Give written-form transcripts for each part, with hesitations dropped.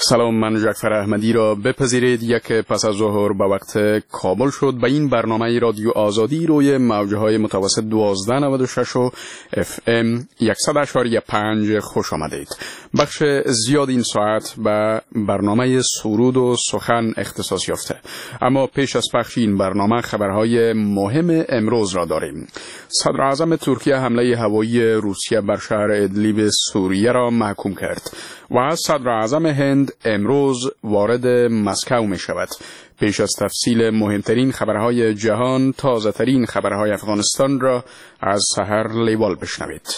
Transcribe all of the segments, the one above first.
سلام، من جعفر احمدی را بپذیرید. یک پس از ظهر به وقت کابل شد. به این برنامه رادیو آزادی روی موجهای متوسط 1296 و FM 100.5 خوش آمدید. بخش زیاد این ساعت به برنامه سرود و سخن اختصاص یافته، اما پیش از پخش این برنامه خبرهای مهم امروز را داریم. صدر اعظم ترکیه حمله هوایی روسیه بر شهر ادلیب سوریه را محکوم کرد و صدر اعظم هند امروز وارد مسکو می شود. پیش از تفصیل مهمترین خبرهای جهان، تازه ترین خبرهای افغانستان را از سحر لیوال بشنوید.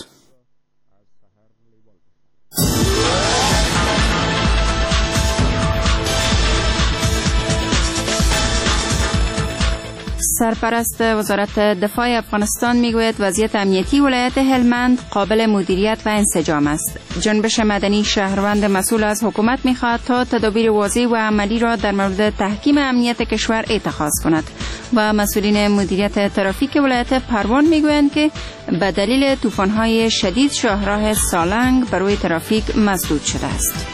سرپرست وزارت دفاع افغانستان میگوید وضعیت امنیتی ولایت هلمند قابل مدیریت و انسجام است. جنبش مدنی شهروند مسئول از حکومت میخواهد تا تدابیر واضح و عملی را در مورد تحکیم امنیت کشور اتخاذ کند و مسئولین مدیریت ترافیک ولایت پروان میگویند که به دلیل طوفان‌های شدید شاهراه سالنگ بر روی ترافیک مسدود شده است.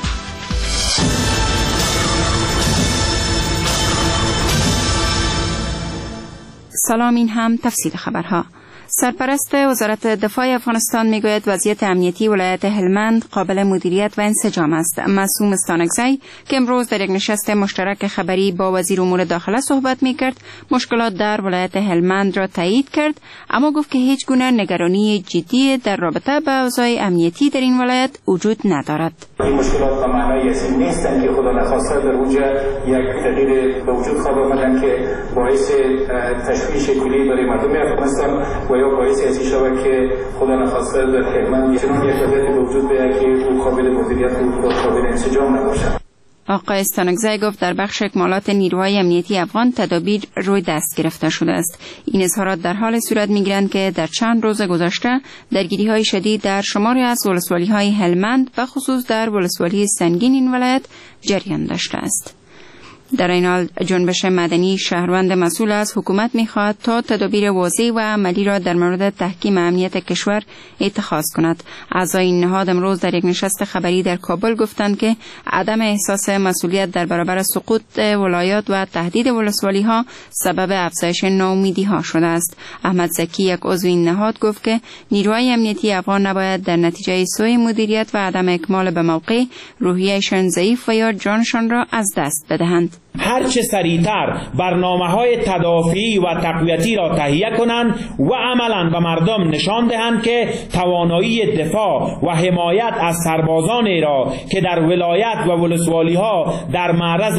سلام، این هم تفصیل خبرها. سرپرست وزارت دفاع افغانستان میگوید وضعیت امنیتی ولایت هلمند قابل مدیریت و انسجام است. معصوم استانکزی که امروز در یک نشست مشترک خبری با وزیر امور داخله صحبت میکرد، مشکلات در ولایت هلمند را تایید کرد، اما گفت که هیچ گونه نگرانی جدی در رابطه با اوضاع امنیتی در این ولایت وجود ندارد. این مشکلات به معنای این نیستند که خدا نخواسته در اونجا یک تغییر به وجود خواهد آمدن که باعث تشویش کلی برای مردم افغانستان و یا باعث این شود که خدا نخواسته در هلمند چنان یک وضعیت به وجود بیاید که او قابل مدیریت و قابل انسجام نباشد. آقای استانکزی گفت در بخش اکمالات نیروهای امنیتی افغان تدابیر روی دست گرفته شده است. این اظهارات در حال صورت میگیرند که در چند روز گذشته درگیری‌های شدید در شماری از ولسوالی‌های هلمند و خصوص در ولسوالی سنگین این ولایت جریان داشته است. در این حال جنبش مدنی شهروند مسئول از حکومت می‌خواهد تا تدابیر واضح و عملی را در مورد تحکیم امنیت کشور اتخاذ کند. اعضای این نهاد امروز در یک نشست خبری در کابل گفتند که عدم احساس مسئولیت در برابر سقوط ولایات و تهدید ولسوالی‌ها سبب افزایش ناامیدی‌ها شده است. احمد زکی، یک عضو این نهاد، گفت که نیروهای امنیتی افغان نباید در نتیجه سوء مدیریت و عدم اکمال به موقع روحیه‌شان ضعیف و یا جانشان را از دست بدهند. هرچه سریعتر برنامه‌های تدافعی و تقویتی را تهیه کنند و عملاً به مردم نشان دهند که توانایی دفاع و حمایت از سربازانی را که در ولایت و ولسوالی‌ها در معرض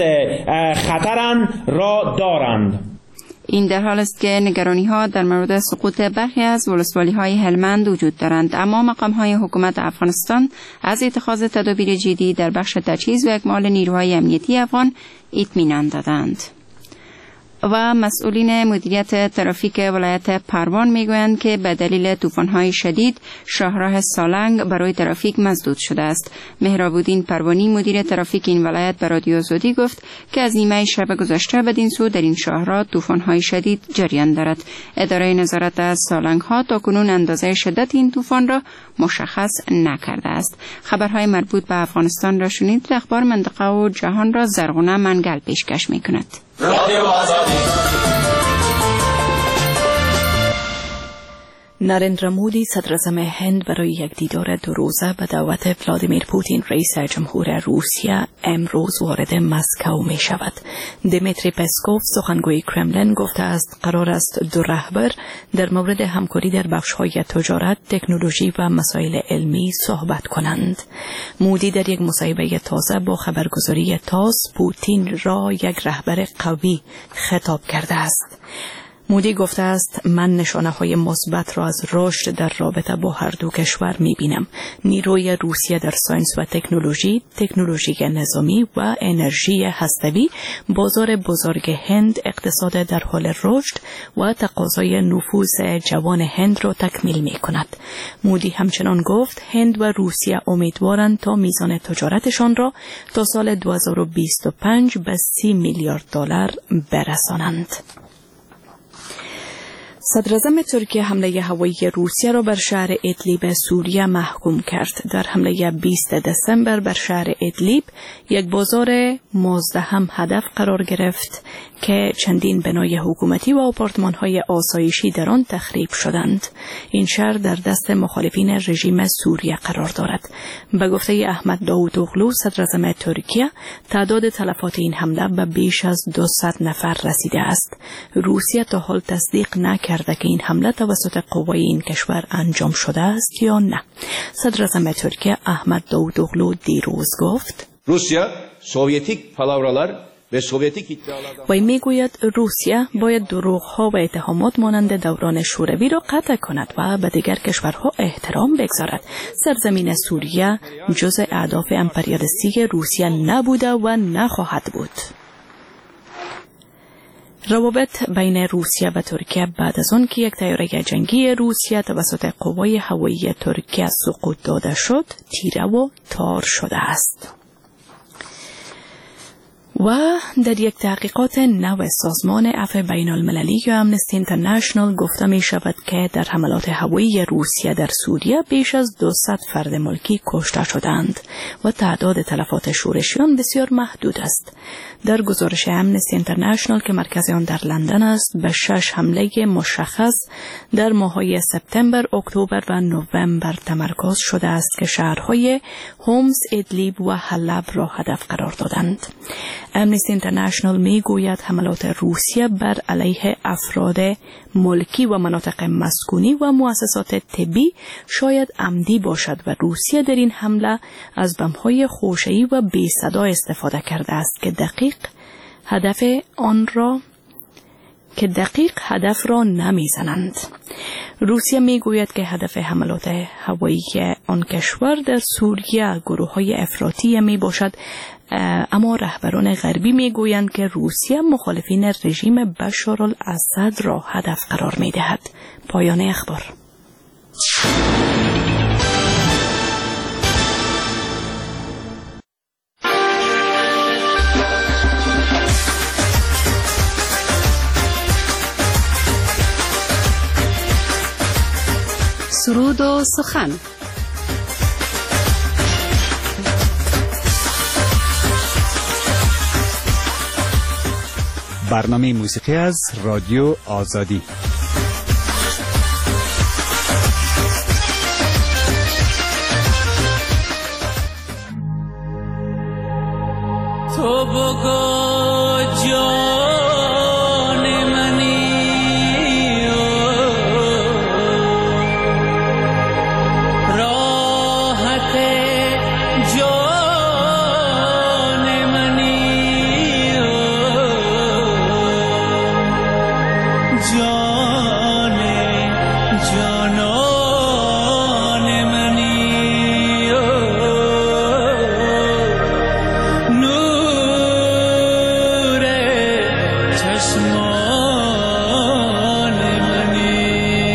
خطرند را دارند. این در حال است که نگرانی‌ها در مورد سقوط برخی از ولسوالی‌های هلمند وجود دارند، اما مقام‌های حکومت افغانستان از اتخاذ تدابیر جدی در بخش تجهیز و اکمال نیروهای امنیتی افغان اطمینان دادند. و مسئولین مدیریت ترافیک ولایت پروان میگویند که به دلیل طوفان‌های شدید شاهراه سالنگ برای ترافیک مسدود شده است. مهراب‌الدین پروانی مدیر ترافیک این ولایت به رادیو آزادی گفت که از نیمه شب گذشته بدین سو در این شاهراه طوفان‌های شدید جریان دارد. اداره نظارت از سالنگ‌ها تاکنون اندازه شدت این طوفان را مشخص نکرده است. خبرهای مربوط به افغانستان را شنید. اخبار منطقه و جهان را زرغونه منگل پیشکش می‌کند. نریندرا مودی صدراعظم هند برای یک دیدار 2 روزه به دعوت ولادیمیر پوتین رئیس جمهور روسیه امروز وارد مسکو می شود. دمیتری پسکوف سخنگوی کرملین گفته است قرار است 2 رهبر در مورد همکاری در بخش‌های تجارت، تکنولوژی و مسائل علمی صحبت کنند. مودی در یک مصاحبه تازه با خبرگزاری تاس پوتین را یک رهبر قوی خطاب کرده است. مودی گفته است من نشانه‌های مثبت را از رشد در رابطه با هر دو کشور می‌بینم. نیروی روسیه در ساینس و تکنولوژی نظامی و انرژی هسته‌ای، بازار بزرگ هند، اقتصاد در حال رشد و تقاضای نفوذ جوان هند را تکمیل می‌کند. مودی همچنان گفت هند و روسیه امیدوارند تا میزان تجارتشان را تا سال 2025 به $30 میلیارد برسانند. صدراعظم ترکیه حمله هوایی روسیه را بر شهر ادلیب سوریه محکوم کرد. در حمله 20 دسامبر بر شهر ادلیب یک بازار مزدحم هدف قرار گرفت که چندین بنای حکومتی و آپارتمان‌های آسایشی در آن تخریب شدند. این شهر در دست مخالفین رژیم سوریه قرار دارد. به گفته احمد داوودوغلو صدراعظم ترکیه، تعداد تلفات این حمله به بیش از 200 نفر رسیده است. روسیه تا حال تصدیق نکرده که این حمله توسط قوای این کشور انجام شده است یا نه. صدراعظم ترکیه احمد داوودوغلو دیروز گفت: روسیه سوویتیک پالاورالار و سوویتیک ادعاات و میگوید روسیه باید دروغ‌ها و اتهامات مانند دوران شوروی را قطع کند و به دیگر کشورها احترام بگذارد. سرزمین سوریه جزء اهداف امپریالیستی روسیه نبوده و نخواهد بود. روابط بین روسیه و ترکیه بعد از آن که یک طیاره جنگی روسیه توسط قوای هوایی ترکیه سقوط داده شد، تیره و تار شده است. و در یک تحقیقات نو سازمان عفو بین المللی یا امنستی اینترنشنال گفته می شود که در حملات هوایی روسیه در سوریه بیش از 200 فرد ملکی کشته شدند و تعداد تلفات شورشیان بسیار محدود است. در گزارش امنستی اینترنشنال که مرکز آن در لندن است، به 6 حمله مشخص در ماه‌های سپتامبر، اکتبر و نوامبر تمرکز شده است که شهرهای هومس، ادلیب و حلب را هدف قرار دادند. امنستی اینترنشنال می گوید حملات روسیه بر علیه افراد ملکی و مناطق مسکونی و مؤسسات طبی شاید عمدی باشد و روسیه در این حمله از بم‌های خوشه‌ای و بی صدا استفاده کرده است که دقیق هدف را نمیزنند. روسیه میگوید که هدف حملات هوایی آن کشور در سوریه گروه‌های افراطی می باشد، اما رهبران غربی میگویند که روسیه مخالفین رژیم بشارالاسد را هدف قرار می‌دهد. پایان اخبار. سرود و سخن. برنامه موسیقی از رادیو آزادی. تو بگو جان منی راحت جان منی جان جانان منی نور چشمان منی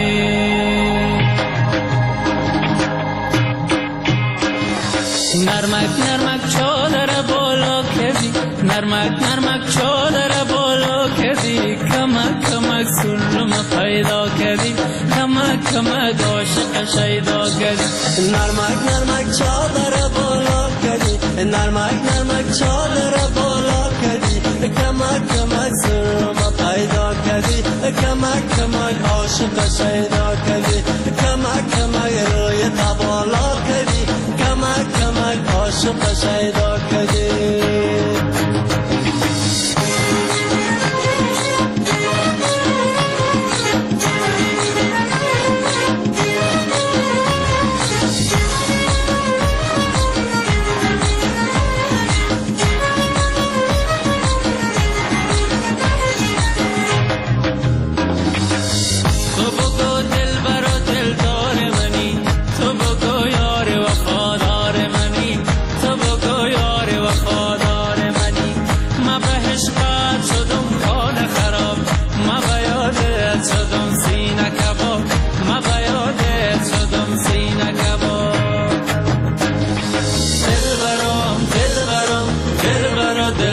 نرمک نرمک چادر بالا کردی نرمک نرمک چادر بالا کردی کمک کمک سلم پیدا کردی کمک کمک عاشق شیدا کردی نرمک نرمک چادر بالا کردی نرمک نرمک چادر بالا کردی کمک کمک سلم پیدا کردی کمک کمک عاشق شیدا کردی کمک کمک روی بالا کردی کمک کمک عاشق شیدا کردی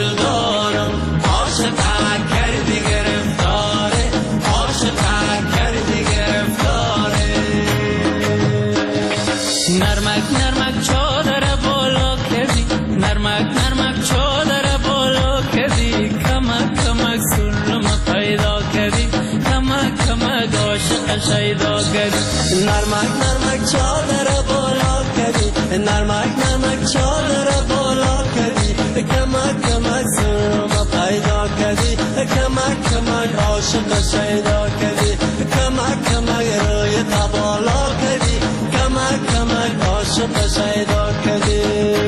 عاشق کردی گرفتاره عاشق کردی نرمک نرمک چادر بالا کردی کمک کمک سلم پیدا کردی کمک کمک عاشق شیدا کردی نرمک نرمک چادر بالا کردی نرمک نرمک چادر بالا کردی کمک کمک سلم پیدا کردی کمک کمک عاشق شیدا کردی کمک کمک روی بالا کردی کمک کمک عاشق شیدا کردی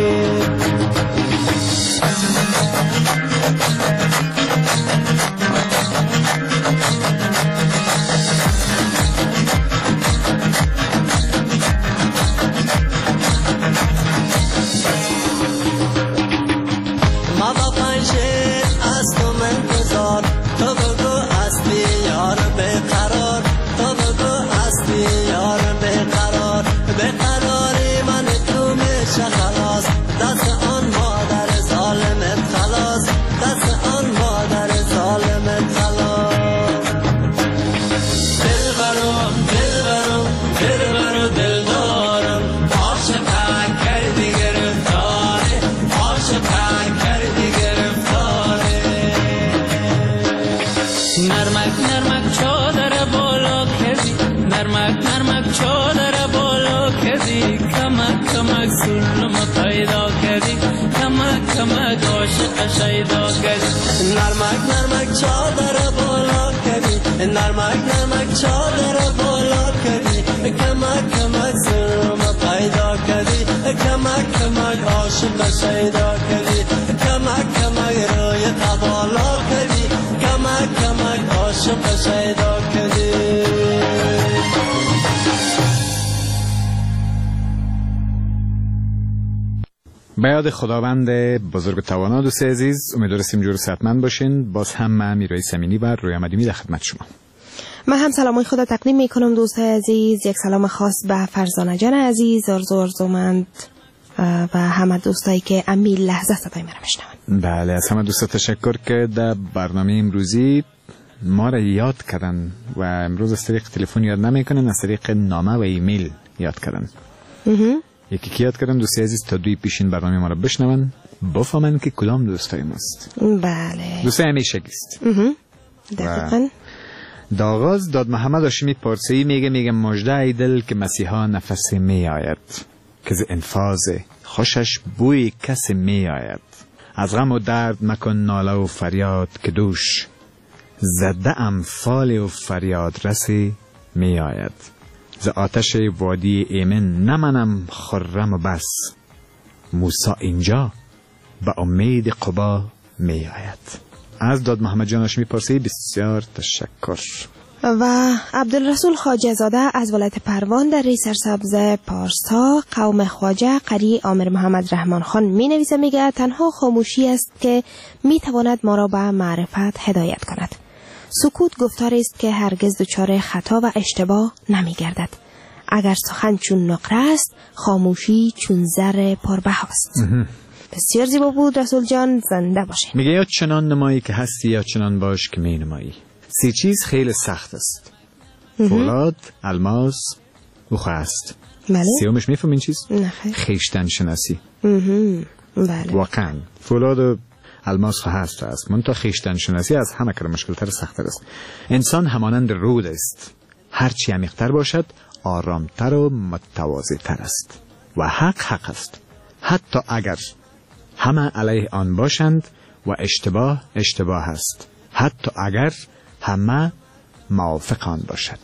کمک عاشق شیدا کردی نرمک نرمک چادر بالا کردی نرمک نرمک چادر بالا کردی کمک کمک سرم پیدا کردی کمک کمک عاشق شیدا کردی کمک کمک روی بالا کردی کمک کمک عاشق شیدا کردی به یاد خداوند بزرگ توانا. دوست عزیز امیدواریم جور صحتمند باشین. باز هم من میرای سمینی و رویا مدیمی در خدمت شما. من هم سلامای خدا تقدیم میکنم دوست عزیز. یک سلام خاص به فرزانه جان عزیز، ارزومند و همه دوستایی که امی لحظه صدای مرا میشنون. بله، از همه دوستا تشکر که در برنامه امروزی ما را یاد کردن و امروز از طریق تلفن یاد نمیکنن، از طریق نامه و ایمیل یاد کردن. یکی که یاد کردن دوستی عزیز تا دوی پیشین برنامه ما را بشنون بفهمن که کدام دوستای ماست. بله، دوستای همیشه گیست. دقیقاً. داغاز داد محمد هاشمی پارسی میگه مژده ای دل که مسیحا نفس می آید، که ز انفاذ خوشش بوی کس می آید. از غم و درد مکن ناله و فریاد، که دوش زده امثال و فریاد رسی می آید. ز آتش وادی ایمن نمنم خرم و بس، موسی اینجا به امید قبا می آید. از داد محمد جان هاشمی پارسی بسیار تشکر. و عبدالرسول خواجه زاده از ولایت پروان در سرسبز پارسا قوم خواجه قری عامر محمد رحمان خان می نویسه، میگه تنها خاموشی است که می تواند ما را به معرفت هدایت کند. سکوت گفتاری است که هرگز دچار خطا و اشتباه نمی گردد. اگر سخن چون نقره است، خاموشی چون زر پربهاست. بسیار زیبا بود رسول جان، زنده باشه. میگه یا چنان نمایی که هستی یا چنان باش که می نمایی. 3 چیز خیلی سخت است: فولاد، الماس و خواست. بله. سیومش میفهمین چیز؟ نخیر. خیشتن شناسی. بله. واقعا فولاد و الماس خواست است، منتها خیشتن شناسی از همه کار مشکلتر و سخت‌تر است. انسان همانند رود است، هرچی عمیق‌تر باشد آرامتر و متواضع‌تر است. و حق است، حتی اگر همه علیه آن باشند، و اشتباه است، حتی اگر همه موافق آن باشد.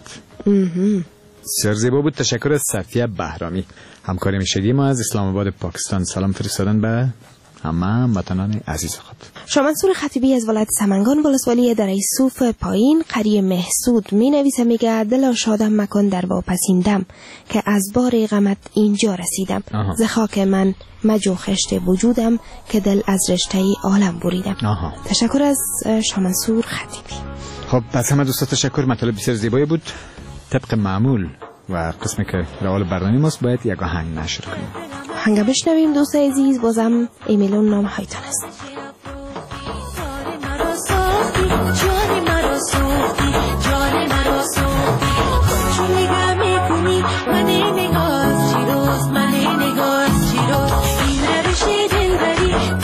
بسیار زیبا بود. تشکر از صفیه بهرامی، همکار میشگی ما از اسلام آباد پاکستان. سلام فرستادن به همه وطنان عزیز خود. شامنصور خطیبی از ولایت سمنگان ولسوالی دره صوف پایین قریه محسود می نویسه، میگه دلا شادم مکن در واپسین دم، که از بار غمت اینجا رسیدم. ز خاک من مجو خشت وجودم، که دل از رشته عالم بریدم. تشکر از شامنصور خطیبی. خب از همه دوستا تشکر. مطالب بسیار زیبایی بود. طبق معمول و قسمی که روال برنامه ماست باید یک آهنگ نشر کنیم. آهنگ بشنویم دوست عزیز. بازم ایمیلون نام هایتان است. من نگاه چی روز این روش دلبری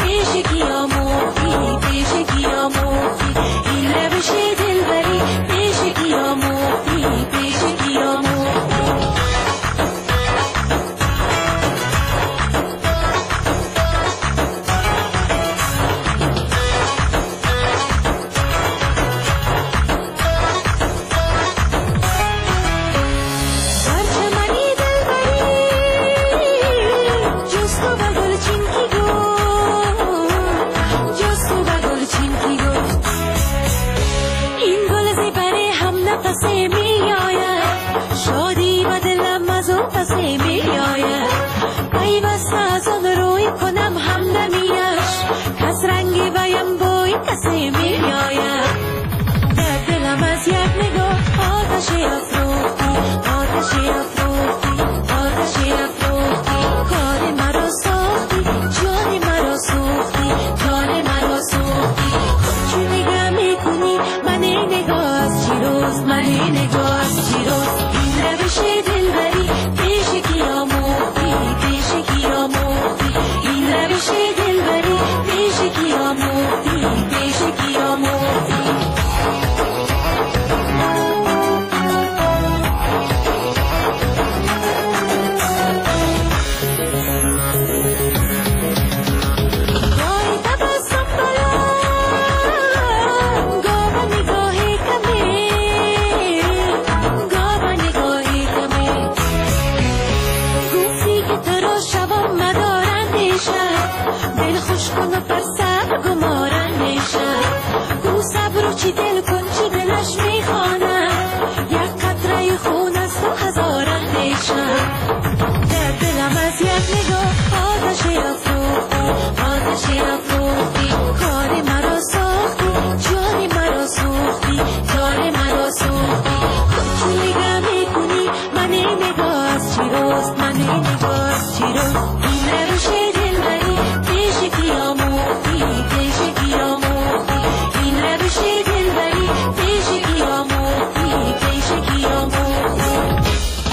خوش کن و پر صبر گمارن میشن گو صبر و چی دل کن چی دلش میخوانن یک قطره خون است و هزارن میشن در دلم از یک نگاه آتشی افروختی کاری مرا ساختی جانی مرا سوختی جانی مرا سوختی خود چی نگاه میکنی من این نگاه از چی روست من این نگاه از چی روست این روش دلبری پیش کیا موختی پیش کیا موختی این روش دلبری پیش کیا موختی پیش کیا موختی.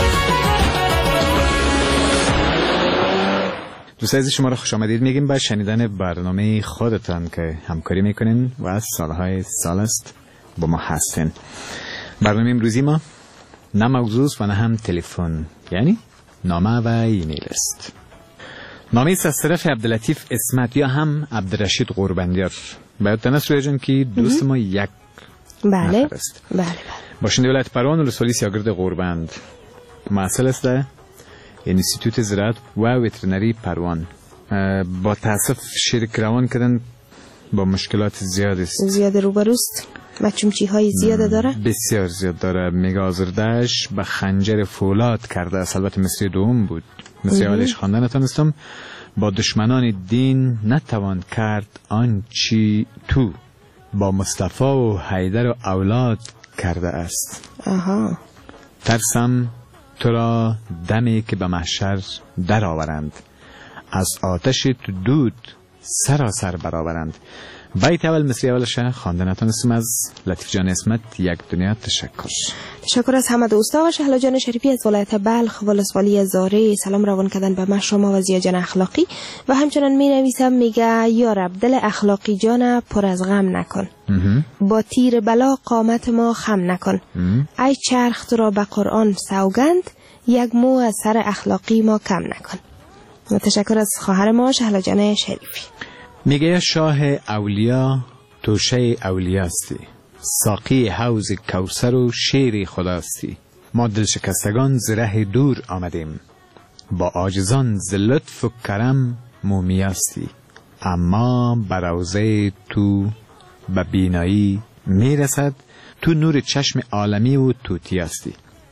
دوستان عزیز شما را خوش آمدید میگیم به شنیدن برنامه خودتان که همکاری میکنین و سالهای سال است با ما هستین. برنامه امروزی ما نه موضوع و نه هم تلفن، یعنی نامه و ایمیل است. نامه است از طرف عبداللطیف اسمت یا هم عبدالرشید قربندیار. باید است روی جان که دوست ما یک نفر است. بله. باشنده ولایت پروان ولسوالی سیاگرد قربند. محصل است در انستیتوت زراعت و وترنری پروان. با تاسف شرک روان کردن با مشکلات زیاد است. زیاد روبروست و چمچی های زیاد داره؟ بسیار زیاد داره. میگه آزردهش به خنجر فولاد کرده است. البته مصری دوم بود. مصری اولش خواندن نتانستم. با دشمنان دین نتوان کرد آنچی تو با مصطفی و حیدر و اولاد کرده است. آها. ترسم تو را دمی که به محشر در آورند از آتش تو دود سراسر برآورند. بیت اول مصری اولش خوانده نتونستم. از لطیف جان اسمت یک دنیا تشکر از همه دوستا و شهلا جان شریفی از ولایت بلخ ولسوالی زاره سلام روان کردن به من شما و زیا جان اخلاقی و همچنان می نویسم میگه یا رب دل اخلاقی جان پر از غم نکن با تیر بلا قامت ما خم نکن ای چرخ تو را به قرآن سوگند یک مو از سر اخلاقی ما کم نکن. تشکر از خواهر ما شهلا جان شریفی. میگه شاه اولیا توشه اولیاستی ساقی حوض کوثر و شیر خداستی ما دل شکستگان ز ره دور آمدیم با عاجزان ز لطف و کرم مومیاستی اما بر روضه تو به بینایی میرسد تو نور چشم عالمی و توتیاستی.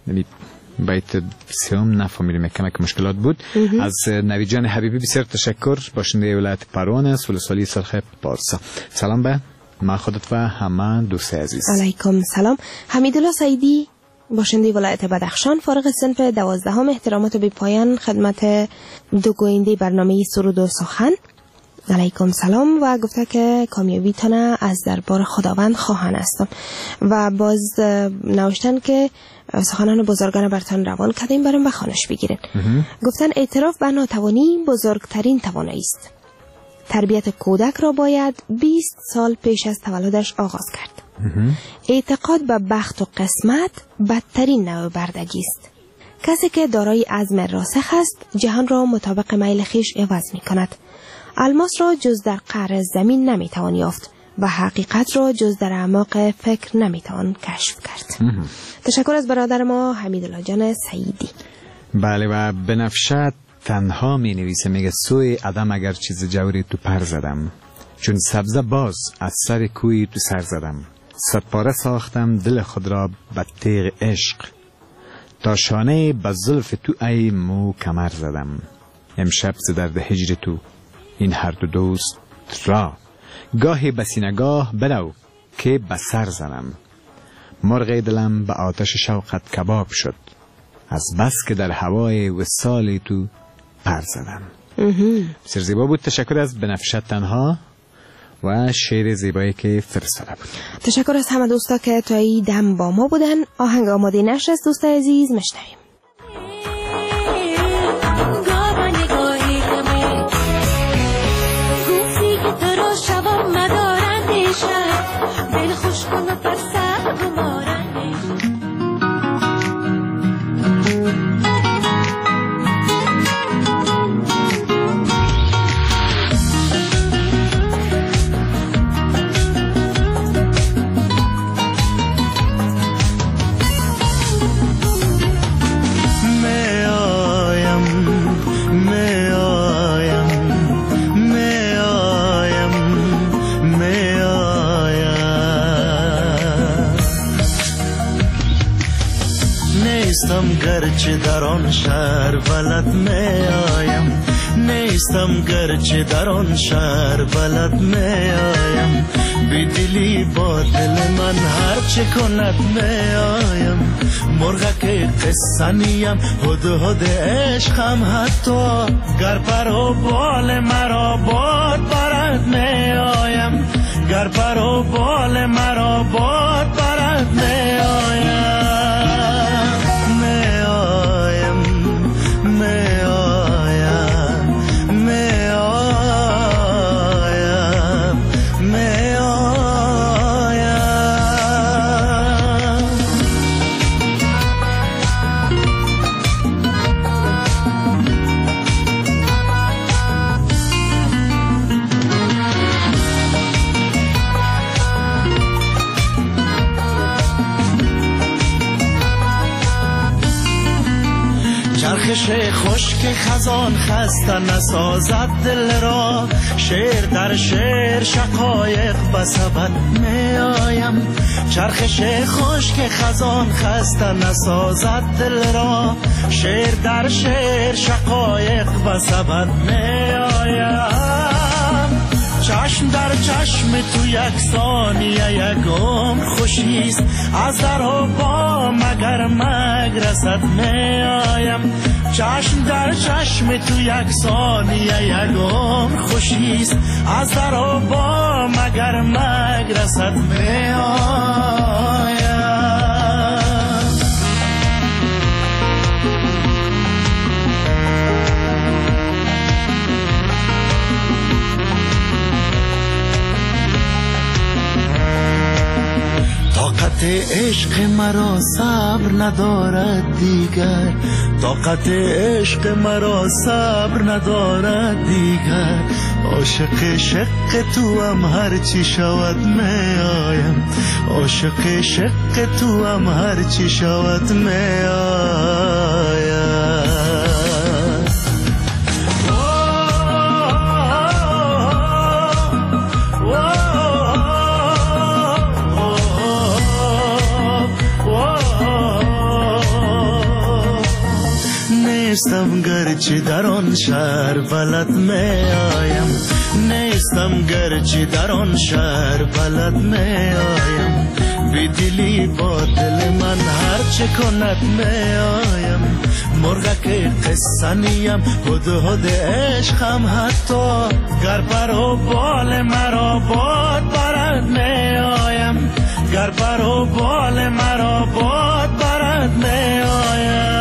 بیت سیوم نفهمیدیم کمک مشکلات بود. از نوید جان حبیبی بسیار تشکر. باشنده ولایت پروان است ولسوالی سرخ پارسا. سلام به ما خودت و همه دوست عزیز. علیکم سلام. حمیدالله سعیدی باشنده ولایت بدخشان فارغ صنف 12 احترامات بی پایان خدمت دو گوینده برنامه سرود و سخن. علیکم سلام و گفته که کامیابی تانه از دربار خداوند خواهان هستم و باز نوشتن که سخنان بزرگان برتان روان کردیم برام به خانش بگیرن. گفتن اعتراف به ناتوانی بزرگترین توانایی است. تربیت کودک را باید 20 سال پیش از تولدش آغاز کرد. اعتقاد به بخت و قسمت بدترین نوع بردگی است. کسی که دارای عزم راسخ است جهان را مطابق میل خویش عوض می کند. الماس را جز در قعر زمین نمیتوان یافت و حقیقت را جز در اعماق فکر نمیتوان کشف کرد. تشکر از برادر ما حمیدالله جان سعیدی. بله و بنفشه تنها می نویسه میگه سوی عدم اگر چیز جوری تو پر زدم چون سبزه باز از سر کوی تو سر زدم صد پاره ساختم دل خود را به تیغ عشق تا شانه به زلف تو ای مو کمر زدم امشب ز درد هجر تو این هر دو دوست را گاهی بسینگاه بلو که به سر زنم مرغ دلم به آتش شوقت کباب شد از بس که در هوای وصال تو پر زدم. بسیار زیبا بود. تشکر از بنفشه تنها و شعر زیبایی که فرستاده بود. تشکر از همه دوستا که تا این دم با ما بودن. آهنگ آماده نشد از دوست عزیز مشنویم. نیستم گرچه در آن شهر بلد می آیم، نیستم گرچه در آن شهر بلد می آیم، بی دلی با دل من هر چه کند می آیم، مرغک قصه نیم هد هد عشقم حتی گر پر و بال مرا باد برد می آیم، گر پر و بال مرا باد برد می آیم، می آیم، می آیم، می آیم، می آیم. چرخش خشک خزان خسته نسازد دل را، شعر در شعر شقایق بسبد می آیم، چرخش خشک خزان خسته نسازد دل را، شعر در شعر شقایق بسبد می آیم، چشم در چشم تو یک ثانیه یک عمر خوشیست، از در و با مگر مگرسد می آیم، چشم در چشم تو یک ثانیه یک عمر خوشیست، از در و با مگر مگرسد می آیم. طاقت عشق مرا صبر ندارد دیگر، طاقت عشق مرا صبر ندارد دیگر، عاشق شق تو هم هر چی شود می آیم، عاشق شق تو هم هر چی شود می آیم. نیستم گرچه در آن شهر بلد می آیم، نیستم گرچه در آن شهر بلد می آیم، بی دلی با دل من هر چه کند می آیم، مرغک قصه نیم هد هد عشقم حتی گر پر و بال مرا باد برد می آیم، گر پر و بال مرا باد برد می آیم.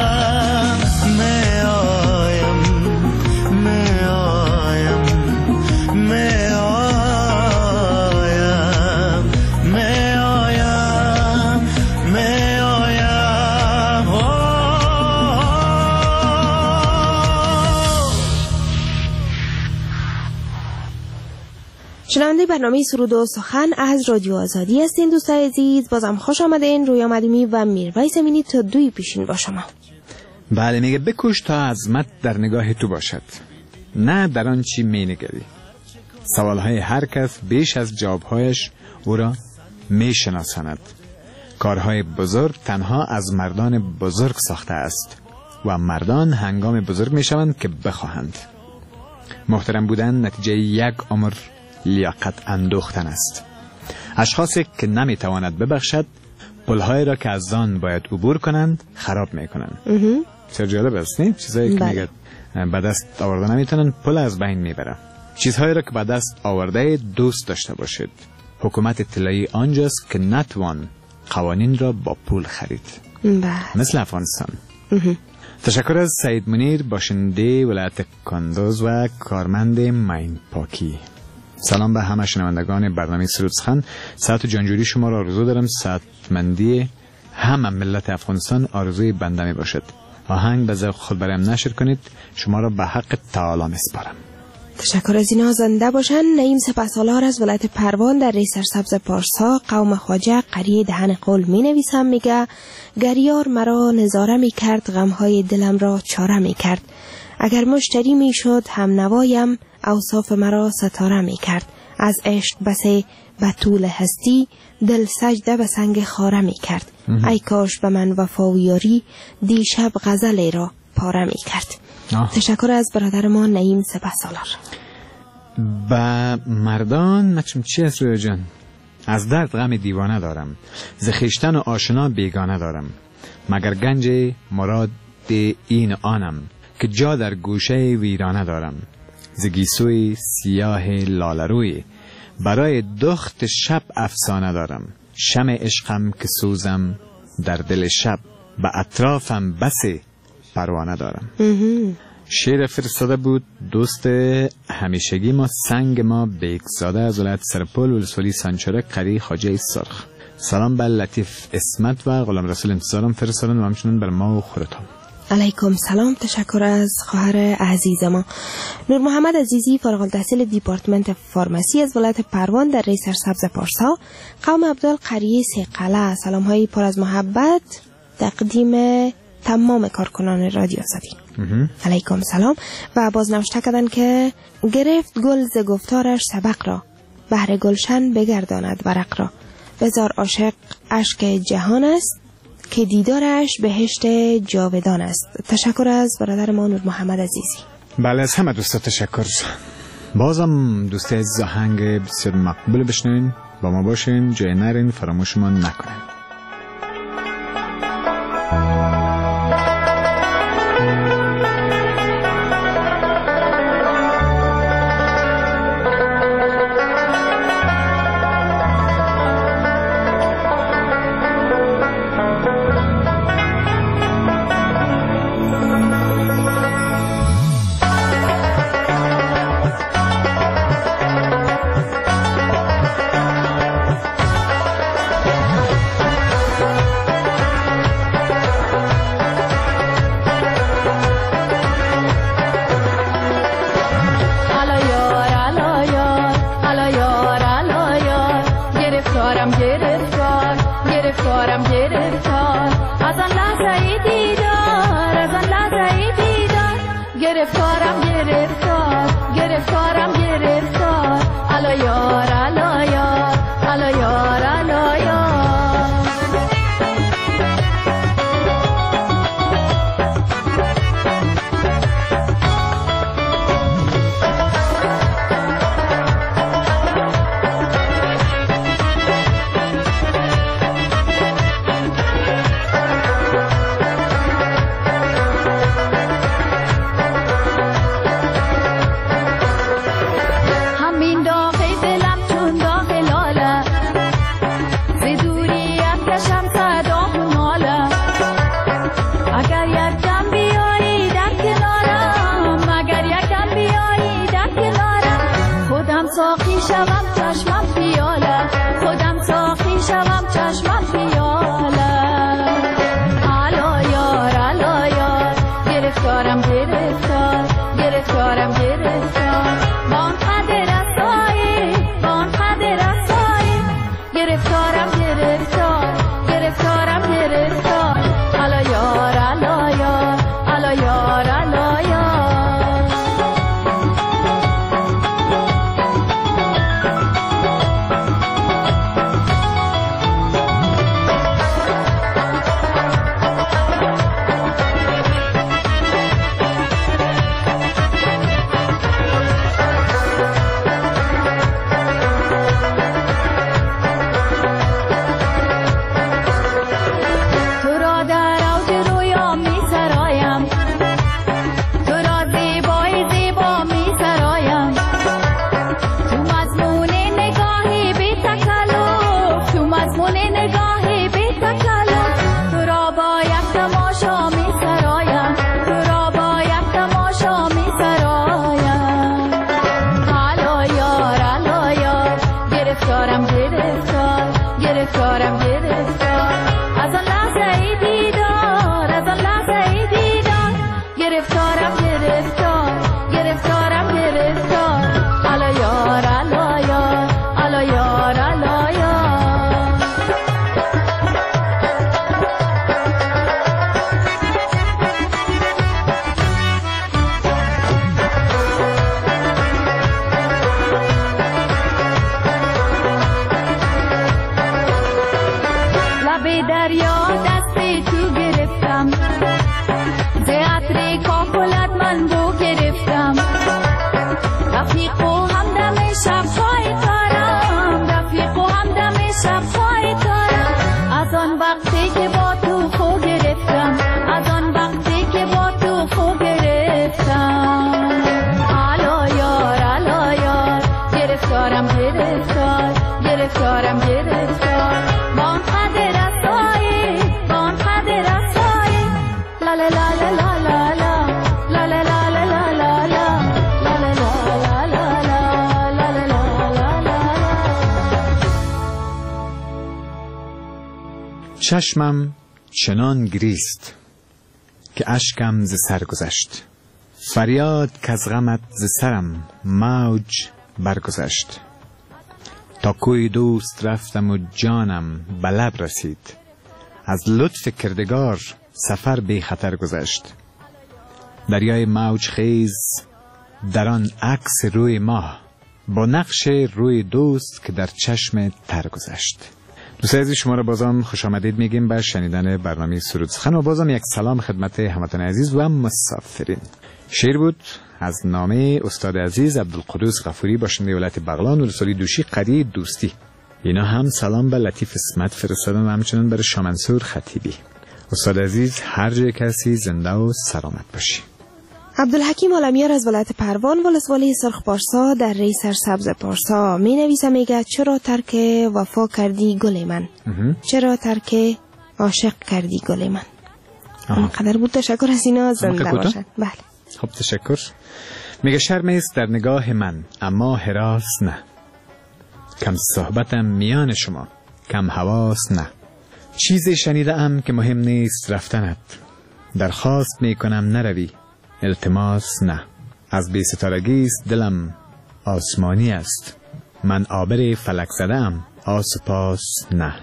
شنونده برنامه سرود و سخن از رادیو آزادی هستین دوستان عزیز، بازم خوش آمدین. رویا مدیمی و میرویس امینی تا دوی پیشین با شما. بله، میگه بکش تا عظمت در نگاه تو باشد، نه در آن چی می نگری. سوالهای هر کس بیش از جوابهایش او را می شناساند. کارهای بزرگ تنها از مردان بزرگ ساخته است و مردان هنگام بزرگ می شوند که بخواهند. محترم بودن نتیجه یک عمر لیاقت اندوختن است. اشخاصی که نمی تواند ببخشد پلهای را که از آن باید عبور کنند خراب می کنند. چه جالب است نه؟ چیزایی که میگه به دست آورده نمیتونن پل از بین میبره. چیزهایی را که به دست آورده دوست داشته باشید. حکومت اطلاعی آنجاست که نتوان قوانین را با پول خرید. مثل افغانستان. تشکر از سعید منیر، باشنده ولایت کندوز و کارمند ماین پاکی. سلام به همه شنوندگان برنامه سرود سخن. صحت و جانجوری شما را آرزو دارم. صحتمندی همه ملت افغانستان آرزوی بنده می باشد. آهنگ به ذوق خود برایم نشر کنید. شما را به حق تعالی میسپارم. تشکر از اینا. زنده باشن. نعیم سپهسالار از ولایت پروان در ری سرسبز پارسا قوم خواجه قریه دهن قول می نویسم. میگه گریار مرا نظاره می کرد، غمهای دلم را چاره می کرد. اگر مشتری می شد هم نوایم، اوصاف مرا ستاره می کرد. از عشق بسه بطول هستی، دل سجده به سنگ خاره می کرد. ای کاش به من وفا و یاری دیشب غزل را پاره می کرد. تشکر از برادر ما نعیم سپهسالار. با مردان مچم چی است رویا جان؟ از درد غم دیوانه دارم، ز خویشتن و آشنا بیگانه دارم، مگر گنج مراد این آنم که جا در گوشه ویرانه دارم. ز گیسوی سیاه لالروی برای دخت شب افسانه دارم، شمع عشقم که سوزم در دل شب به اطرافم بس پروانه دارم. شعر فرستاده بود دوست همیشگی ما سنگ ما بیکزاده از ولایت سرپل ولسوالی سنچرک قری خواجه سرخ. سلام بر لطیف اسمت و غلام رسول انتظارم فرستادن و همچنین بر ما و خودتان. علیکم سلام. تشکر از خواهر عزیز ما نور محمد عزیزی، فارغ التحصیل دیپارتمنت فارماسی از ولایت پروان در ری سرسبز پارسا. قوم عبدالقریه سیقله، سلام های پر از محبت تقدیم تمام کارکنان رادیو آزادی. علیکم سلام. و باز نوشته کردن که گرفت گل ز گفتارش سبق را، بهر گلشن بگرداند ورق را، بزار عاشق اشک جهان است، که دیدارش بهشت جاودان است. تشکر از برادر ما نور محمد عزیزی. بله از همه دوستا تشکر. بازم دوستی عزیز آهنگ بسیار مقبول بشنوین، با ما باشین، جای نرین، فراموش ما نکنین. گرفتارم گرفتار گرفتارم گرفتار با اون خد رسایی با اون خد رسایی لا لا لا لا لا لا لا لا لا لا لا لا لا لا. چشمم چنان گریست که اشکم ز سر گذشت، فریاد که از غمت ز سرم موج برگذشت. تا کوی دوست رفتم و جانم به لب رسید، از لطف کردگار سفر بی خطر گذشت. دریای موج خیز در آن عکس روی ماه، با نقش روی دوست که در چشم تر گذشت. دوستان عزیز، شما را بازم خوش آمدید میگیم به شنیدن برنامه سرود سخن و بازم یک سلام خدمت هموطن عزیز و مسافرین. شعر بود از نامه استاد عزیز عبدالقدوس غفوری باشنده ولایت بغلان و رسولی دوشی قریه دوستی. اینا هم سلام به لطیف اسمت فرستادن و همچنان برای شامنصور خطیبی. استاد عزیز هر جای کسی زنده و سلامت باشی. عبدالحکیم عالمیار از ولایت پروان ولسوالی سرخ پارسا در ری سرسبز پارسا می نویسه، میگه چرا ترک وفا کردی گل من، چرا ترک عاشق کردی گل من. اینقدر بود. تشکر از اینا زنده باشن. بله خب تشکر. میگه شرم است در نگاه من اما هراس نه، کم صحبتم میان شما کم حواس نه. چیزی شنیده ام که مهم نیست رفتنت، درخواست میکنم نروی التماس نه. از بی ستارگی است دلم آسمانی است، من آبر فلک زدم آس و پاس نه.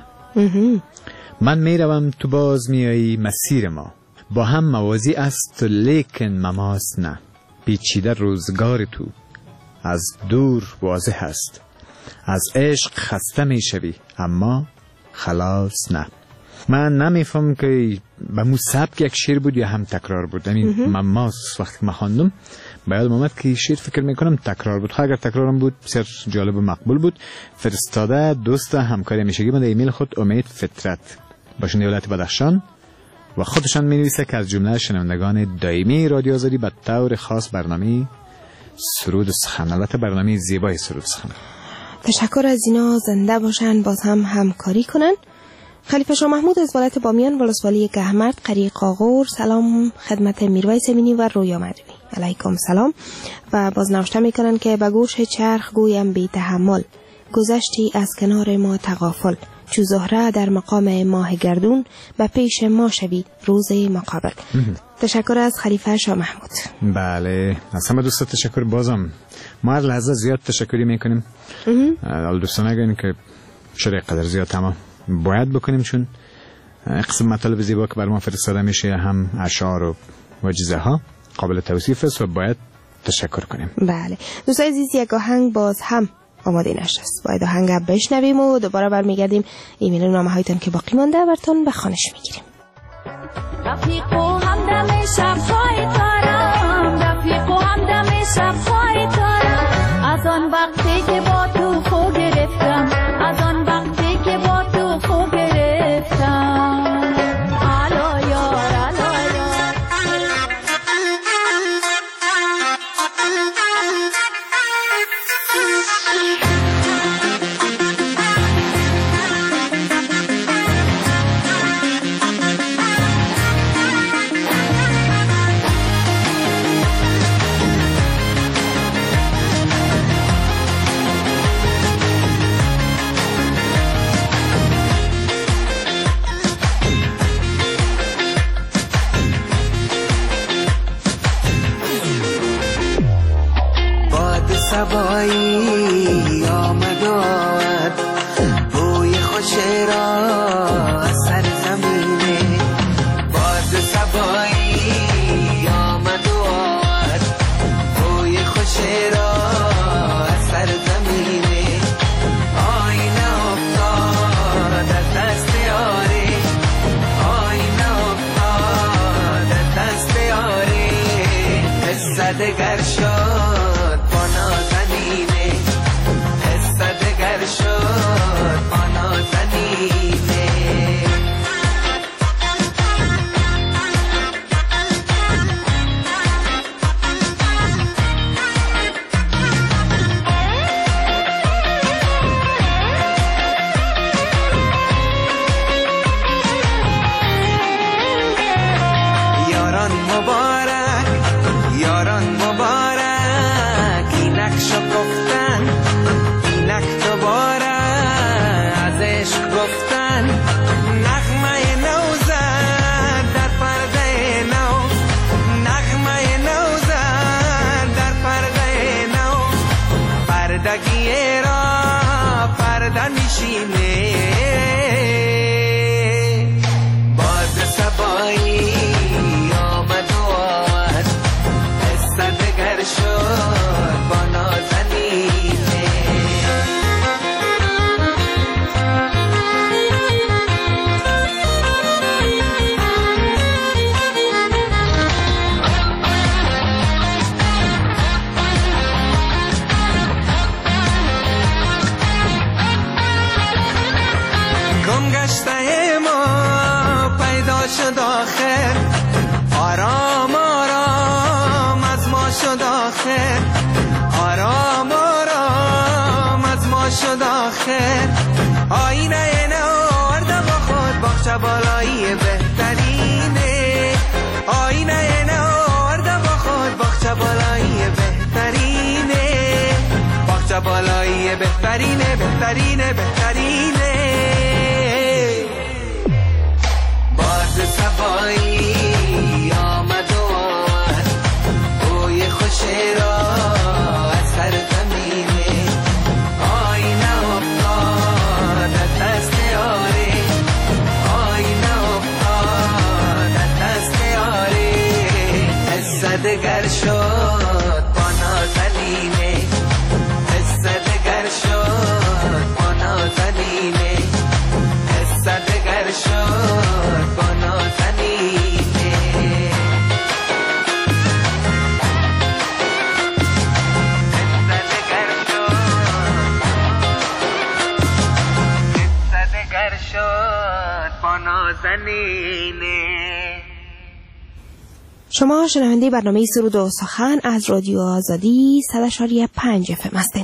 من میروم تو باز میایی، مسیر ما با هم موازی است لیکن مماس نه. پیچیده روزگار تو از دور واضح است، از عشق خسته میشوی اما خلاص نه. من نمیفهم که به مو سبک یک شعر بود یا هم تکرار بود. ماس وقتی ما خواندم باید اومد که شعر فکر میکنم تکرار بود. اگر تکرارم بود بسیار جالب و مقبول بود. فرستاده دوست همکاری همیشگی من در ایمیل خود امید فطرت باشنده ولایت بدخشان و خودشان می نویسه که از جمله شنوندگان دائمی رادیو آزادی به طور خاص برنامه سرود سخن، البته برنامه زیبای سرود سخن. تشکر از اینا زنده باشن، باز هم همکاری کنن. خلیفه شاه محمود از ولایت بامیان ولسوالی گهمرد قریه قاغور سلام خدمت میرویس امینی و رویا مدوی علیکم سلام و باز نوشته میکنن که به گوش چرخ گویم بی تحمل، گذشتی از کنار ما تغافل، چو زهره در مقام ماه گردون به پیش ما شوی روز مقابل. تشکر از خلیفه شاه محمود. بله از همه دوستا تشکر. بازم ما هر لحظه زیاد تشکری میکنیم. دوستان اگر که چرا قدر زیاد تمام باید بکنیم، چون قسم مطالب زیبا که بر ما فرستاده میشه هم اشعار و معجزه ها قابل توصیف است و باید تشکر کنیم. بله دوستان عزیز، یک آهنگ باز هم آماده نشست، باید آهنگ بشنویم و دوباره برمیگردیم ایمیل نامه هایتان که باقی مانده براتون به خوانش میگیریم. رفیق و همدم شب‌های تارم، رفیق و همدم شب‌های تارم، از آن وقتی که با تو خو گرفتم، از آن وقتی که با تو خو گرفتم. الا یار الا یار را پرده میشینه باز سبایی آمد و آمد قصه دگر شد با نازنینه شد آخر آرام آرام از ما شد آخر آرام آرام از ما شد آخر آینه نورده با خود باغچه بالایی بهترینه آینه نورده با خود باغچه بالایی بهترینه باغچه بالایی بهترینه بهترینه بهترینه سبایی آمد و آمد بوی خوش را از سر زمینه آینه افتاد از دست یاره آینه افتاد از دست یاره قصه دگر شد با نازنینه قصه دگر شد با نازنینه قصه دگر شد با شما شنونده برنامه سرود و سخن از رادیو آزادی 100.5 FM هستین.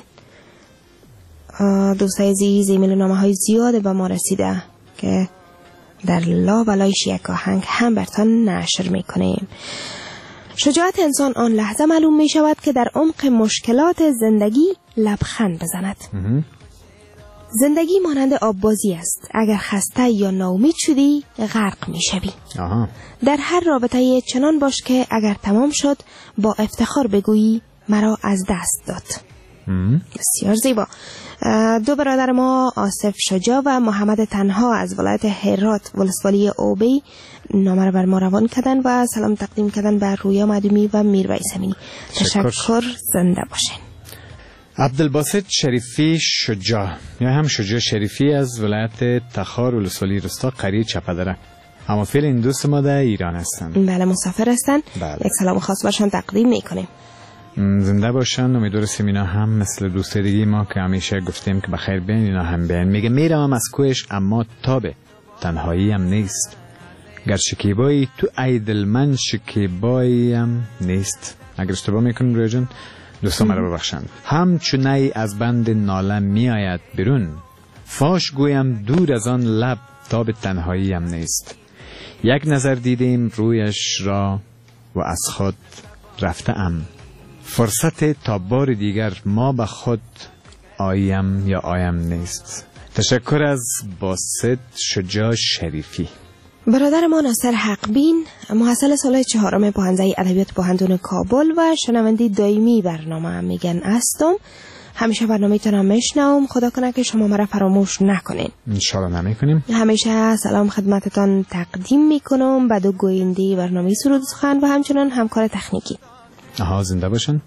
دوستای عزیز ایمیل نامه های زیاده به ما رسیده که در لابلایش یک آهنگ هم برتان نشر میکنیم. شجاعت انسان آن لحظه معلوم می شود که در عمق مشکلات زندگی لبخند بزند. زندگی مانند آب بازی است. اگر خسته یا ناامید شدی غرق می شوی. در هر رابطه چنان باش که اگر تمام شد با افتخار بگویی مرا از دست داد. بسیار زیبا. دو برادر ما آصف شجاع و محمد تنها از ولایت هرات ولسوالی اوبی نامه را بر ما روان کردن و سلام تقدیم کردن به رویا مدومی و میرویس امینی. تشکر. زنده باشین. عبدالباسط شریفی شجاع یا هم شجاع شریفی از ولایت تخار ولسوالی رستا قریه چپدره همافیل این دوست ما در ایران هستن. بله مسافر هستن. یک سلام خاص برشان تقدیم میکنیم. زنده باشن. امیدوارستیم اینا هم مثل دوست دیگی ما که همیشه گفتیم که بخیر بین اینا هم بین. میگه میرم از کوش اما تابه تنهایی هم نیست گر شکیبایی تو ای دل من شکیبایی هم نیست. اگر اشتباه میکنم روی جان دوستان مرا ببخشند. همچونی از بند ناله می آید بیرون فاش گویم دور از آن لب تاب تنهایی هم نیست. یک نظر دیدیم رویش را و از خود رفته ام فرصت تا بار دیگر ما به خود آیم یا آیم نیست. تشکر از باسط شجاع شریفی. برادر ما ناصر حقبین محصل سال 4 پوهنده ادبیات پوهنتون کابل و شنونده دائمی برنامه میگن هستم. همیشه برنامه تونم میشنوم. خدا کنه که شما مرا فراموش نکنین. انشالله نمیکنیم. همیشه سلام خدمتتان تقدیم میکنم به دو گوینده برنامه سرود سخن و همچنان همکار تکنیکی. زنده باشن.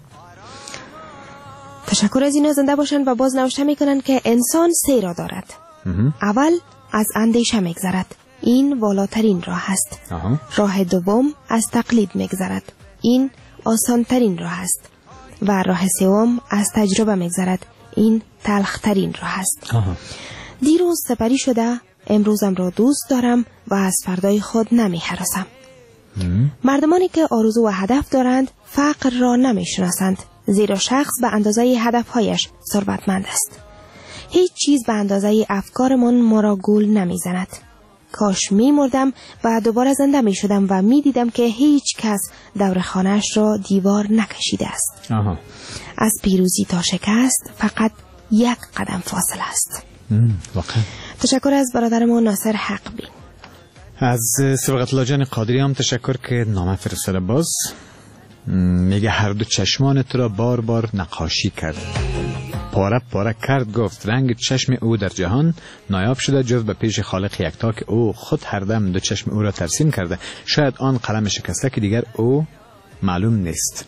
تشکر از اینا. زنده باشن. و باز نوشته میکنن که انسان 3 راه دارد. اول از اندیشه میگذرد. این والاترین راه است. راه دوم از تقلید میگذرد. این آسانترین راه است. و راه سوم از تجربه میگذرد. این تلخترین راه است. دیروز سپری شده امروزم را دوست دارم و از فردای خود نمی‌هراسم. مردمانی که آرزو و هدف دارند فقر را نمی‌شناسند، زیرا شخص به اندازه هدفهایش ثروتمند است. هیچ چیز به اندازه افکارمان ما را گول نمی‌زند. کاش می‌مردم و دوباره زنده می‌شدم و می‌دیدم که هیچ کس دور خانه‌اش را دیوار نکشیده است. از پیروزی تا شکست فقط 1 قدم فاصله است. واقعا. تشکر از برادرمون ناصر حقبین. از سبقت الله جان قادری هم تشکر که نامه فرستاده. باز میگه هر دو چشمان تو را بار بار نقاشی کرد. پاره پاره کرد، گفت رنگ چشم او در جهان نایاب شده جز به پیش خالق یکتا که او خود هر دم دو چشم او را ترسیم کرده. شاید آن قلم شکسته که دیگر او معلوم نیست.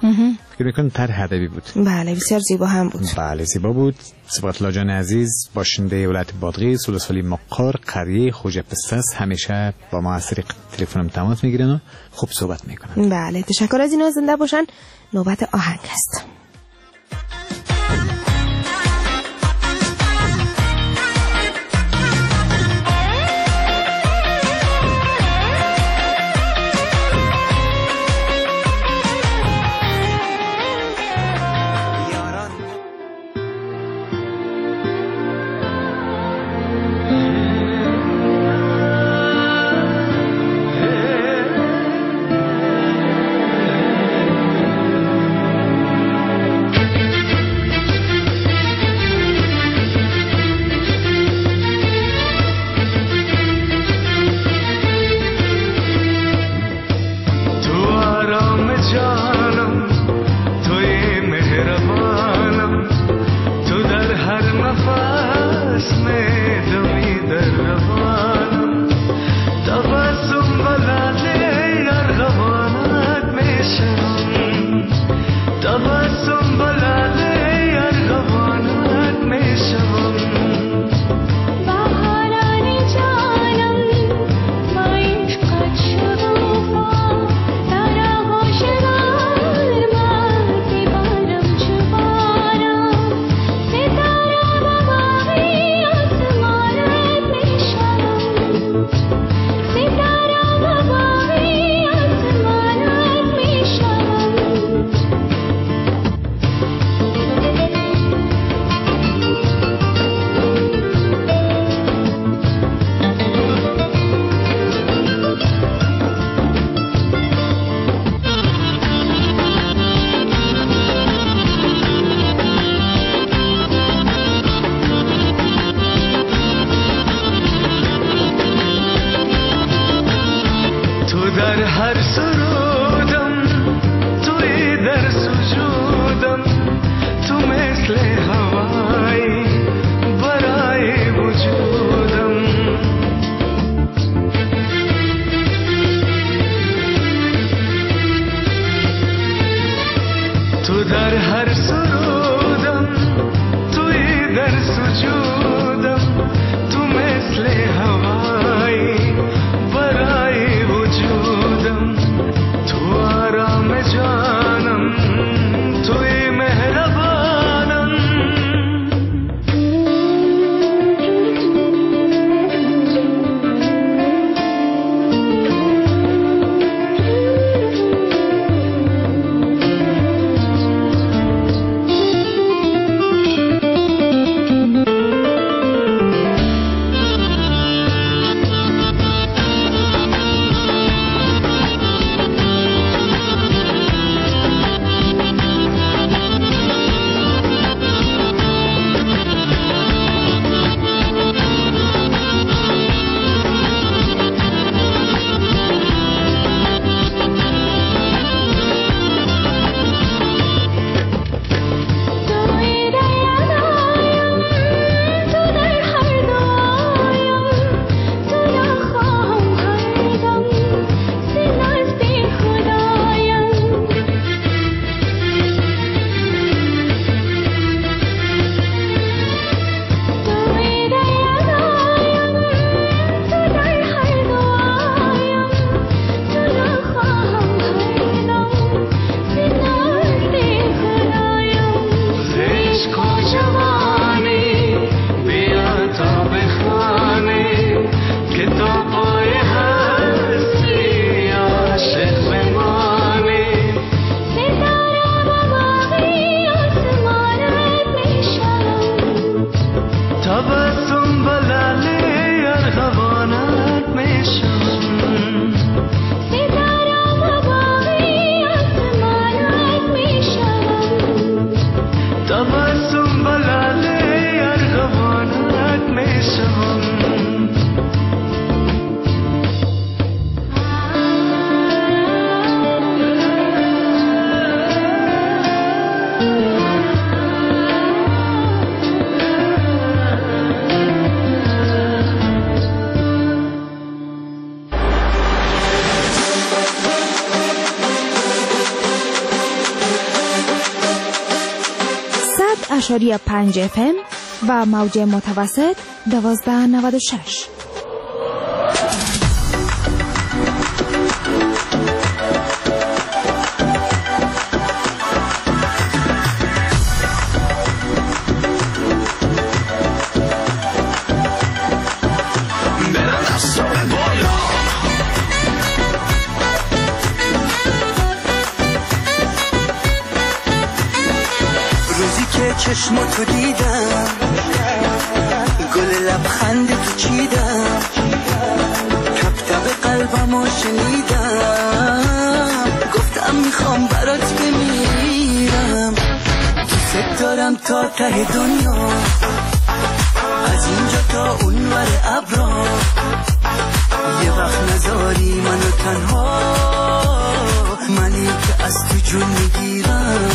فکر میکنم طرح ادبی بود. بله بسیار زیبا هم بود. بله زیبا بود. سبقت الله جان عزیز باشنده ولایت بادغیس ولسوالی مقر قریه خوجه پسته است، همیشه با ما از طریق تلفنم تماس میگیرن و خوب صحبت میکنن. بله تشکر از اینا، زنده باشن. نوبت آهنگ است. تو 93.5 FM و موج متوسط 1296. چشماتو دیدم، گل لبخند تو چیدم، تپ تپ قلبمو شنیدم، گفتم میخوام برات بمیرم، دوست دارم تا ته دنیا، از اینجا تا اونور ابرا، یه وقت نذاری منو تنها، منی که از تو جون میگیرم،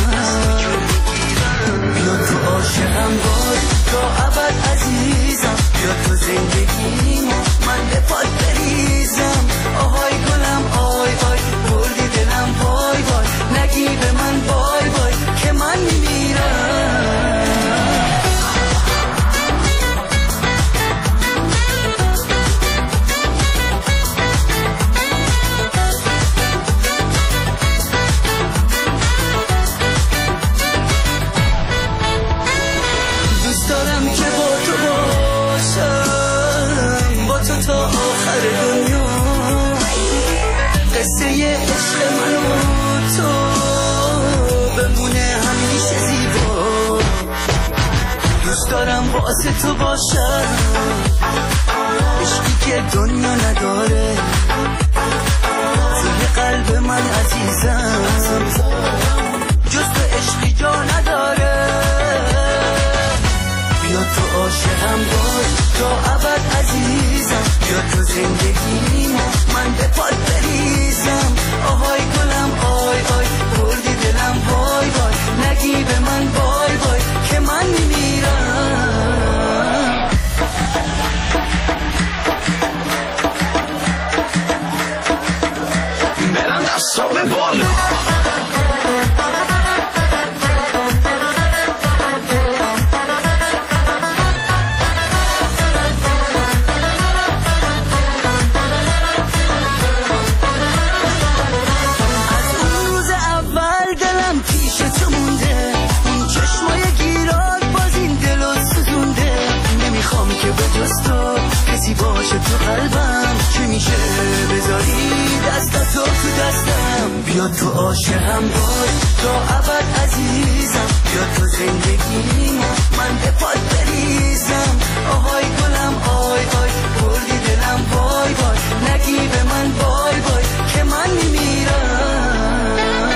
بیا تو عاشقم باش تا ابد عزیزم، بیا تو زندگیمو من به پات بریزم، آهای گلم آی آی بردی دلم وای وای، نگی به من بای بای که من میمیرم. قصه عشق من و تو بمونه همیشه زیبا، دوست دارم واسه تو باشم، عشقی که دنیا نداره، توی قلب من عزیزم، جز تو عشقی جا نداره، بیا تو عاشقم باش تا ابد عزیزم، بیا تو زندگیمو من به پات بریزم، آهای گلم آی آی بردی دلم وای وای، نگی به من بای بای که من میمیرم. برم دستا به بالا، باشه تو قلبم چه میشه بذاری دستاتو تو دستم، بیا تو عاشقم باش تا ابد عزیزم، بیا تو زندگیمو من به پات بریزم، آهای گلم آی آی بردی دلم وای وای، نگی به من بای بای که من میمیرم.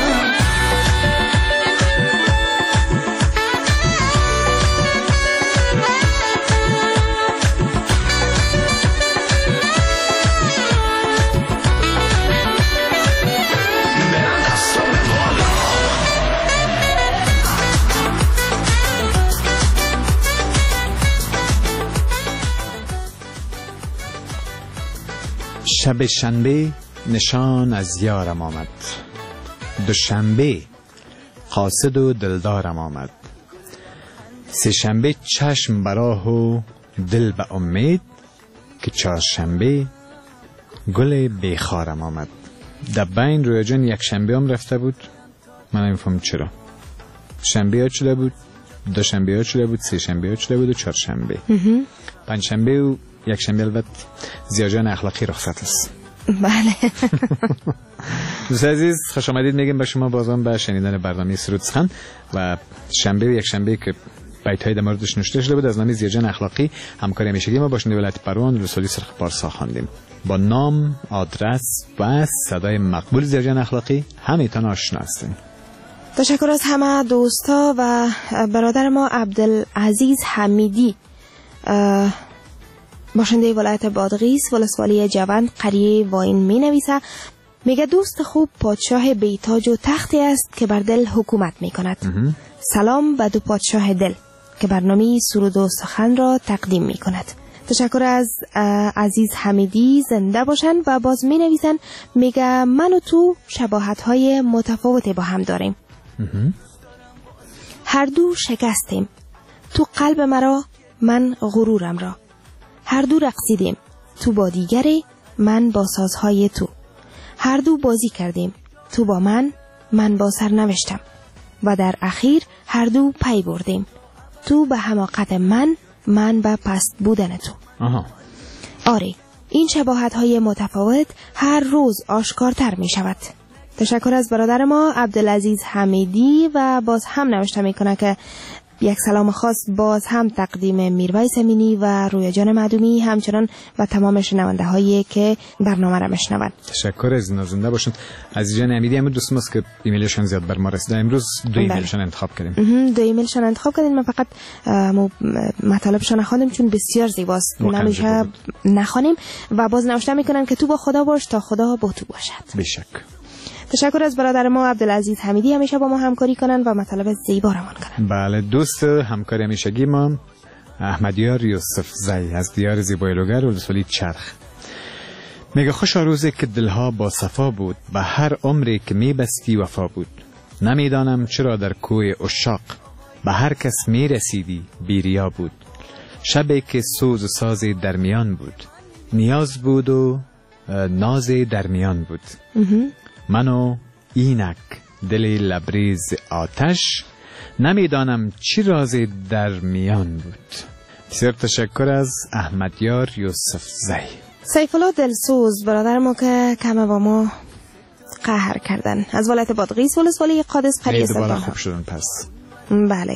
شب شنبه نشان از یارم آمد، دوشنبه قاصد و دلدارم آمد، سه شنبه چشم براه و دل به امید، که چهارشنبه گل بیخارم آمد. در بین رویا جان یک شنبه هم رفته بود، من نمیفهم چرا. شنبه ها شده بود، دوشنبه ها شده بود، سه شنبه ها شده بود و چهارشنبه. پنجشنبه و یک شنبه البته زیاجان اخلاقی رخصت است. بله. دوست عزیز خوش آمدید میگیم به شما بازم به شنیدن برنامه سرود سخن، و شنبه و یک شنبه که بیت‌های در موردش نوشته شده بود از نام زیاجان اخلاقی، همکاری همیشگی ما با شنونده ولایت پروان رسولی سرخ پارسا خواندیم. با نام، آدرس و صدای مقبول زیاجان اخلاقی همیتان آشنا هستیم. تشکر از همه دوستا و برادر ما عبدالعزیز حمیدی، باشنده ولایت بادغیس، ولسوالی جوند، قریه واین می نویسه. میگه دوست خوب پادشاه بیتاج و تختی است که بر دل حکومت می کند. سلام به دو پادشاه دل که برنامه سرود و سخن را تقدیم می کند. تشکر از عزیز حمیدی، زنده باشن. و باز می نویسن میگه من و تو شباهت های متفاوتی با هم داریم. هر دو شکستیم تو قلب مرا، من غرورم را. هر دو رقصیدیم، تو با دیگری، من با سازهای تو. هر دو بازی کردیم، تو با من با سرنوشتم. و در اخیر هر دو پی بردیم، تو به حماقت من به پست بودن تو. آره، این شباهت‌های متفاوت هر روز آشکارتر می شود. تشکر از برادر ما عبدالعزیز حمیدی و باز هم نوشته میکنه که یک سلام خاص باز هم تقدیم میرویس امینی و رویا جان معدومی، همچنان و تمام شنونده هایی که برنامه را میشنوند. تشکر از زنده باشند. عزیز جان امیدی هم دوست ماست که ایمیلشون زیاد بر ما رسیده. امروز دو ایمیلشون انتخاب کردیم. دو ایمیلشون انتخاب کردیم. من فقط مطالبشون نخواندم چون بسیار زیباست، نمیشه نخوانیم. و باز نوشته میکنن که تو با خدا باش تا خدا با تو باشد. بیشک. تشکر از برادر ما عبدالعزیز حمیدی، همیشه با ما همکاری کنن و مطالب زیبا روان کنن. بله، دوست همکاری همیشگی ما احمدیار یوسف زی از دیار زیبای لوگر ولسوالی چرخ میگه خوشا روزی که دلها با صفا بود، به هر عمری که میبستی وفا بود. نمیدانم چرا در کوی عشاق به هر کس میرسیدی بیریا بود. شبی که سوز و ساز درمیان بود، نیاز بود و ناز درمیان بود. منو اینک دل لبریز آتش، نمیدانم چی راز در میان بود. بسیار تشکر از احمدیار یوسف زی. سیف الله دلسوز برادر ما که کمه با ما قهر کردن، از ولایت بادغیس ولسوالی قادس قریه دوباره خوب شدن پس. بله.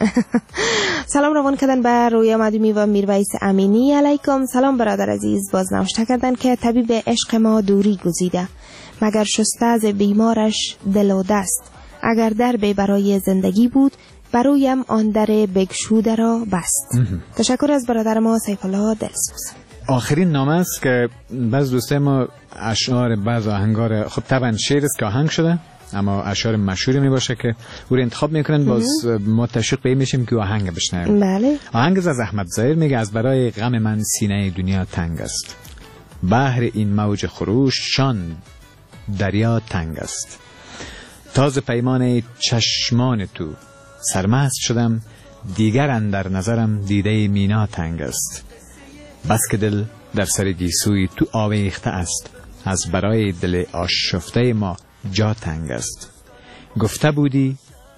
سلام روان کردن به رویا معدومی و میرویس امینی. علیکم سلام برادر عزیز. باز نوشته کردن که طبیب عشق ما دوری گزیده، مگر شسته از بیمارش دل و دست. اگر دربی برای زندگی بود، برایم آن در بگشوده را بست. تشکر از برادر ما سیف الله دلسوز. آخرین نامه است که بعض دوستای ما اشعار بعض آهنگار، خب طبعا شعر است که آهنگ شده اما اشعار مشهوری می باشه که او رو انتخاب میکنن. باز ما تشویق به این میشیم که آهنگ بشنویم. بله. آهنگ از احمد ظاهر میگه از برای غم من سینه دنیا تنگ است، بحر این موج خروش شان دریا تنگ است. تازه پیمان چشمان تو سرمست شدم، دیگر اندر نظرم دیده مینا تنگ است. بس که دل در سر گیسوی تو آویخته است، از برای دل آشفته ما جا تنگ است. گفته بودی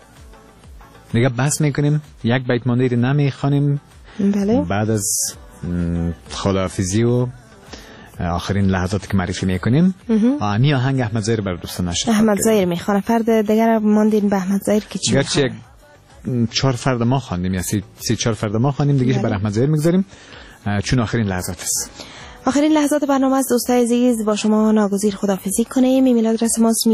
دیگه بس میکنیم، یک بیت مانده رو نمیخوانیم. بله. بعد از خداحافظی و آخرین لحظاتی که معرفی میکنیم آمی آهنگ احمد ظاهر بر دوستان نشد. احمد ظاهر میخوانه، فرد دیگر ماندین به احمد ظاهر که چی گرچه 4 فرد ما خواندیم یا 3-4 فرد ما خواندیم دیگه بر احمد ظاهر میگذاریم چون آخرین لحظات است. آخرین لحظات برنامه از دوستای عزیز با شما ناگزیر خداحافظی کنیم. ایمیل آدرس ماست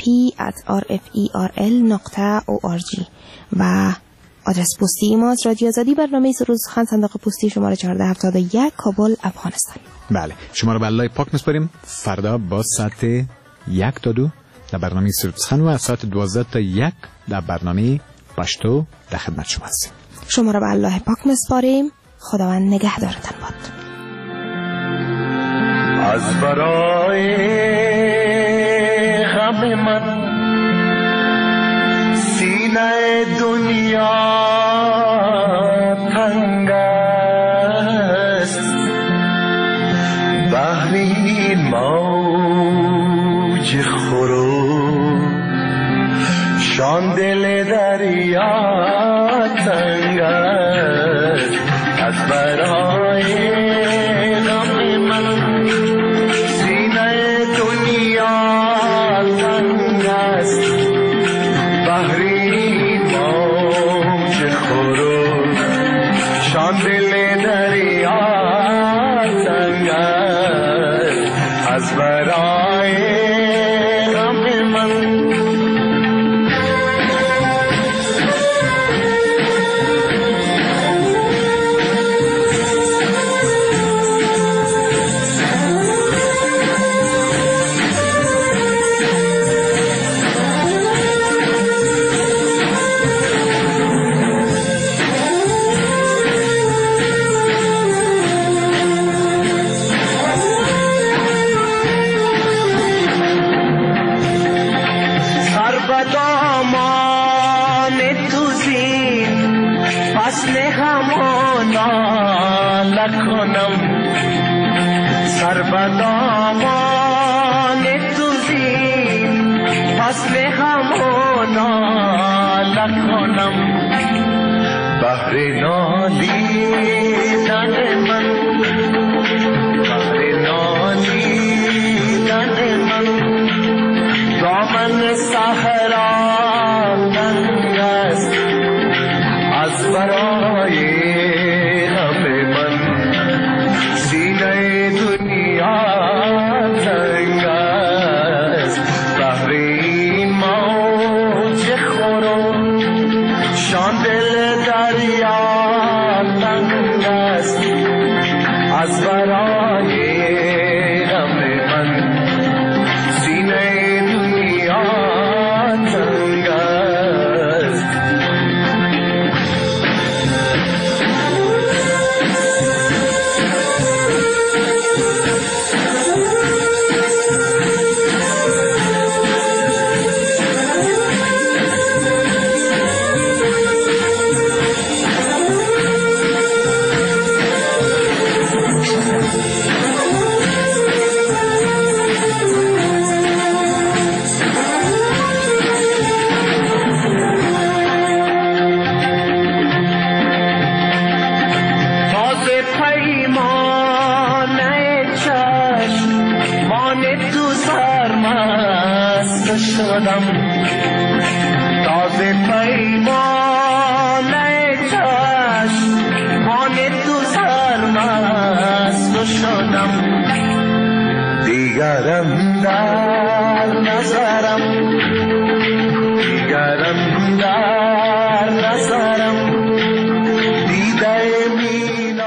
musicp@rfe.org و آدرس پستی ماست رادیو آزادی، برنامه سروز خان، صندوق پستی شماره 1471 کابل افغانستان. بله، شما رو به الله پاک میسپاریم. فردا با ساعت 1 تا 2 در برنامه سروز خان و ساعت 12 تا 1 در برنامه پشتو در خدمت شما هستیم. شما رو به الله پاک میسپاریم. خداوند نگهدارتان باد. از برای غم من سینه دنیا تنگ است، بحر این موج خروش شان دل دریا تنگ است. از برای غم من سینه دنیا تنگ است، بحری موج خروش شان دل دریا تنگ است. از برای غم من کنم سر به دامان تو زین فصل همونا کنم بحر نالیدن من بحر نالیدن من دامن صحرا تنگ است از برای غم من سینه دنیا تنگ است بحر موج خورم شان دل دریا تنگ است از برای غم من سینه دنیا تنگ است شدم تازه پیمانه چشمان تو سرمست شدم دیگرم در نظرم